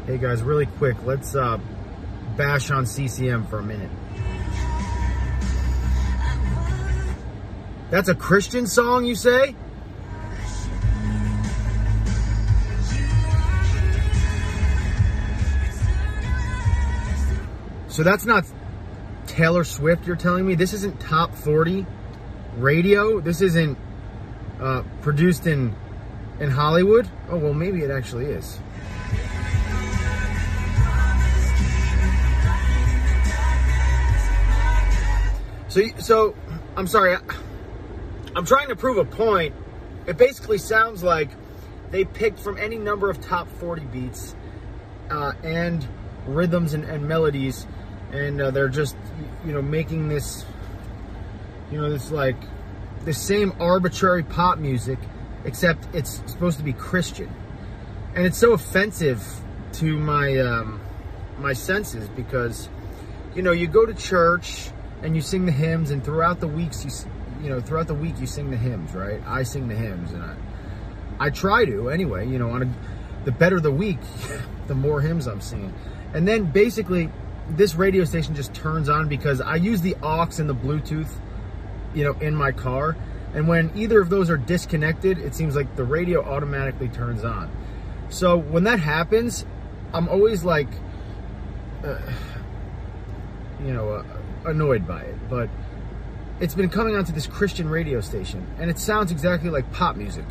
Hey guys, really quick, let's bash on CCM for a minute. That's a Christian song, you say? So that's not Taylor Swift, you're telling me? This isn't top 40 radio? This isn't produced in Hollywood? Oh, well, maybe it actually is. So I'm sorry. I'm trying to prove a point. It basically sounds like they picked from any number of top 40 beats and rhythms and melodies, and they're just, making this, this same arbitrary pop music, except it's supposed to be Christian. And it's so offensive to my senses because, you go to church and you sing the hymns, and throughout the weeks, throughout the week you sing the hymns, right? I sing the hymns, and I try to anyway. The better the week, the more hymns I'm singing. And then basically, this radio station just turns on because I use the aux and the Bluetooth, in my car. And when either of those are disconnected, it seems like the radio automatically turns on. So when that happens, I'm always like, annoyed by it. But it's been coming onto this Christian radio station, and it sounds exactly like pop music.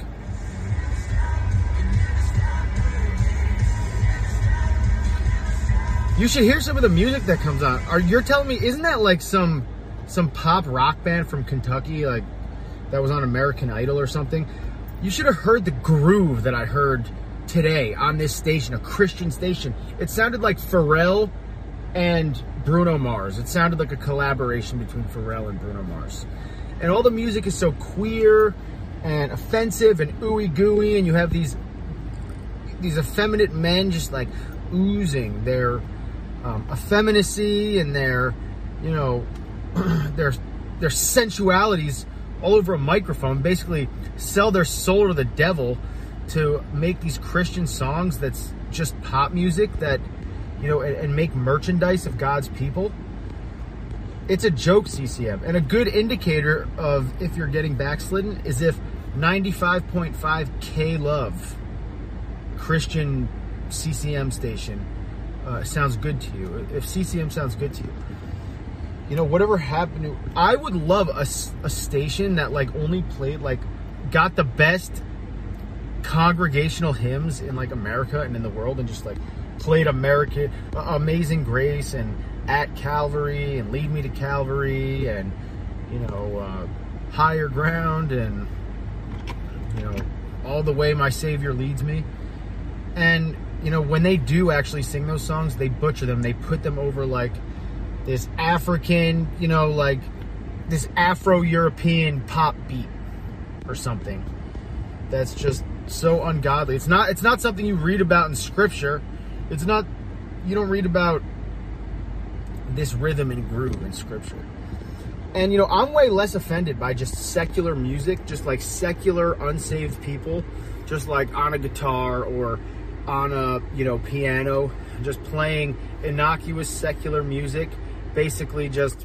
You should hear some of the music that comes on. You're telling me, isn't that like some pop rock band from Kentucky, like that was on American Idol or something? You should have heard the groove that I heard today on this station, a Christian station. It sounded like Pharrell and Bruno Mars. It sounded like a collaboration between Pharrell and Bruno Mars. And all the music is so queer and offensive and ooey gooey, and you have these effeminate men just like oozing their effeminacy and their their sensualities all over a microphone, basically sell their soul to the devil to make these Christian songs that's just pop music that, and make merchandise of God's people. It's a joke, CCM. And a good indicator of if you're getting backslidden is if 95.5 K Love Christian CCM station sounds good to you. If CCM sounds good to you, whatever happened to, I would love a station that like only played, like got the best congregational hymns in like America and in the world, and just like played Amazing Grace and At Calvary and Lead Me to Calvary and Higher Ground and All the Way My Savior Leads Me. And when they do actually sing those songs, they butcher them. They put them over like this African, like this Afro-European pop beat or something that's just so ungodly. It's not something you read about in Scripture. It's not, you don't read about this rhythm and groove in Scripture. And, I'm way less offended by just secular music, just like secular unsaved people, just like on a guitar or on a, piano, just playing innocuous secular music, basically just,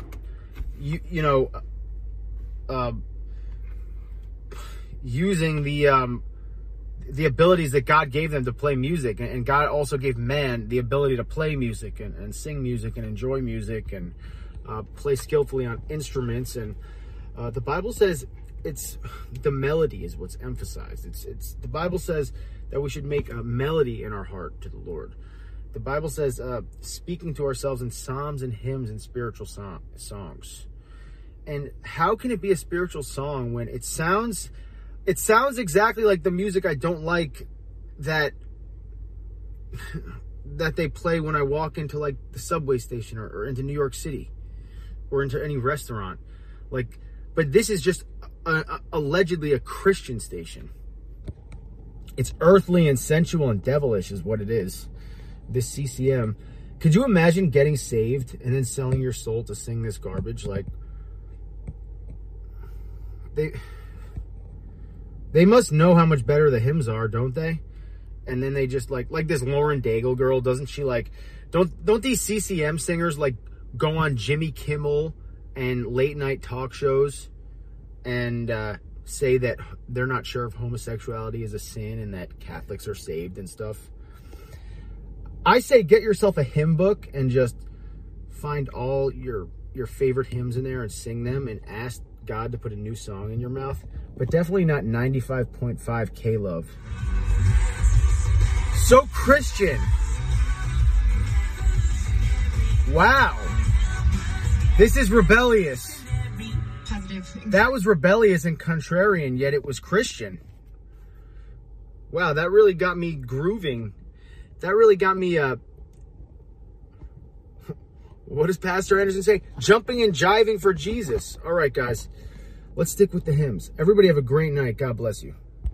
using the abilities that God gave them to play music. And God also gave man the ability to play music and sing music and enjoy music and play skillfully on instruments. And the Bible says it's the melody is what's emphasized. It's the Bible says that we should make a melody in our heart to the Lord. The Bible says speaking to ourselves in psalms and hymns and spiritual songs. And how can it be a spiritual song when it sounds exactly like the music I don't like that they play when I walk into like the subway station or into New York City or into any restaurant. Like, but this is just allegedly a Christian station. It's earthly and sensual and devilish is what it is. This CCM. Could you imagine getting saved and then selling your soul to sing this garbage? Like, they must know how much better the hymns are, don't they? and then they just like this Lauren Daigle girl, doesn't she like, don't these CCM singers like go on Jimmy Kimmel and late night talk shows and say that they're not sure if homosexuality is a sin and that Catholics are saved and stuff? I say get yourself a hymn book and just find all your favorite hymns in there and sing them and ask God to put a new song in your mouth, but definitely not 95.5 K-Love. So Christian. Wow. This is rebellious. That was rebellious and contrarian, yet it was Christian. Wow, that really got me grooving. That really got me, what does Pastor Anderson say? Jumping and jiving for Jesus. All right, guys, let's stick with the hymns. Everybody have a great night. God bless you.